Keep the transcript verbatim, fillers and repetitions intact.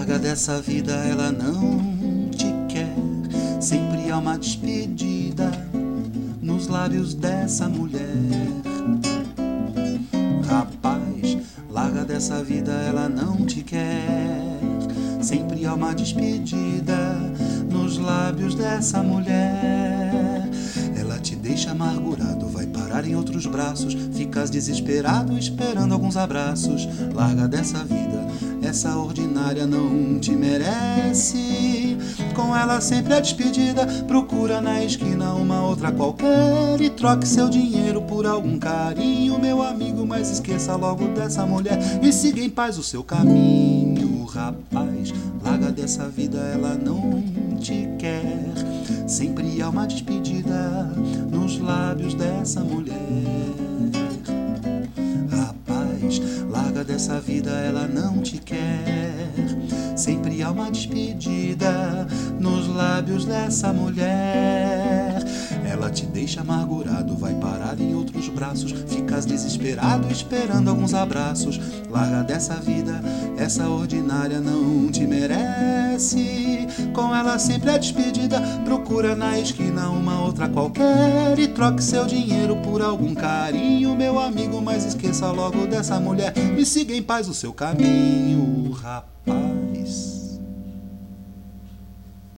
Larga dessa vida, ela não te quer. Sempre há uma despedida nos lábios dessa mulher. Rapaz, larga dessa vida, ela não te quer. Sempre há uma despedida nos lábios dessa mulher. Ela te deixa amargurado, vai parar em outros braços. Ficas desesperado esperando alguns abraços. Larga dessa vida, essa ordinária não te merece. Com ela sempre a despedida, procura na esquina uma outra qualquer e troque seu dinheiro por algum carinho, meu amigo, mas esqueça logo dessa mulher e siga em paz o seu caminho. Rapaz, larga dessa vida, ela não te quer. Sempre há uma despedida nos lábios dessa mulher. Rapaz, larga dessa vida, ela não te quer. Sempre há uma despedida nos lábios dessa mulher. Ela te deixa amargurado, vai parar em outros braços. Ficas desesperado esperando alguns abraços. Larga dessa vida, essa ordinária não te merece. Com ela sempre a despedida, procura na esquina uma outra qualquer e troque seu dinheiro por algum carinho, meu amigo, mas esqueça logo dessa mulher e siga em paz o seu caminho, rapaz.